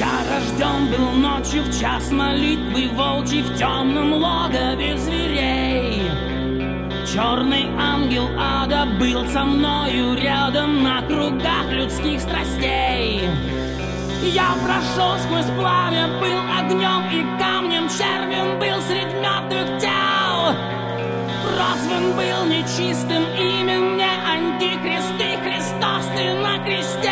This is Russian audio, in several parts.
Я рожден был ночью в час молитвы волчий в темном логове зверей. Черный ангел ада был со мною рядом на кругах людских страстей. Я прошел сквозь пламя, был огнем и камнем, червем был средь мертвых тел. Прозван был нечистым, имя мне Антихрист, и Христос ты на кресте.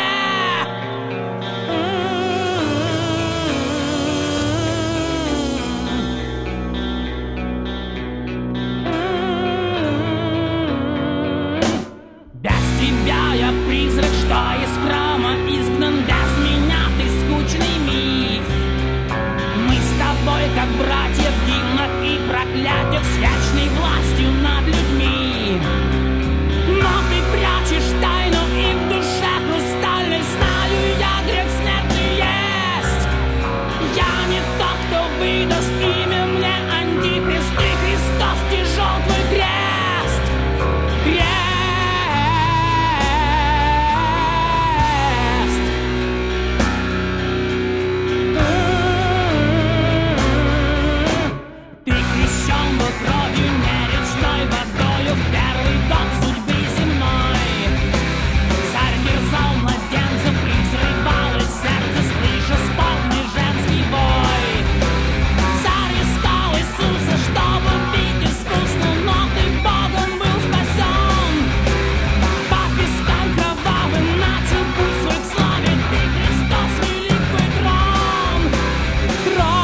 Без тебя я призрак, что из храма изгнан, без меня ты скучный миф. Мы с тобой как братья в гимнах и проклятиях с вечной властью над людьми. Но ты прячешь тайну, и в душе хрустальной знаю я, грех смертный есть. Я не тот, кто выдаст имя мне Антихрист, и Христос тяжел твой крест. Крест. Ты крещен был кровью, не речной водою, в первый год судьбы земной. Царь дерзал младенцев и взрывалось сердце, слыша спорный женский вой. Царь искал Иисуса, чтобы убить искусно, но ты Богом был спасен. По пескам кровавым начал путь свой к славе, ты Христос, великий трон. Трон.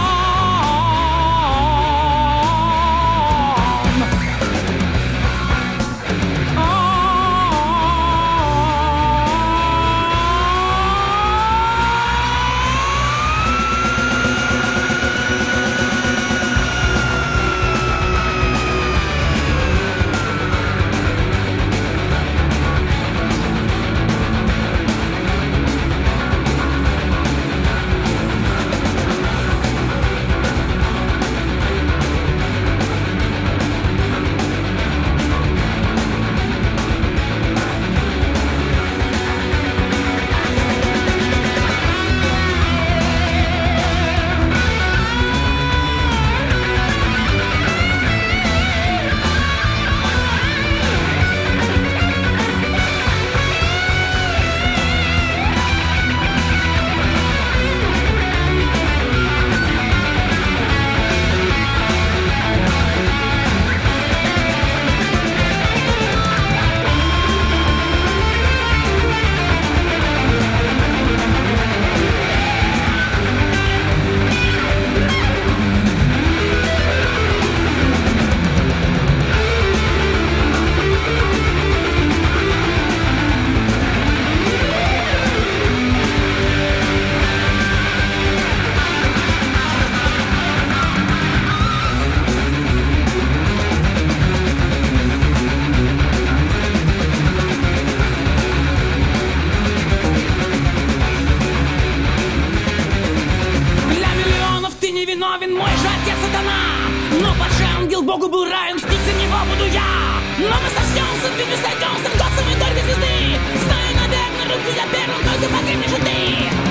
Виновен мой же отец сатана, но падший ангел Богу был равен, мстить за него буду я. Но мы сочтемся, в Библию сойдемся, в год самой только звезды. Знаю, наверное, руку я первым, только погибнешь и ты.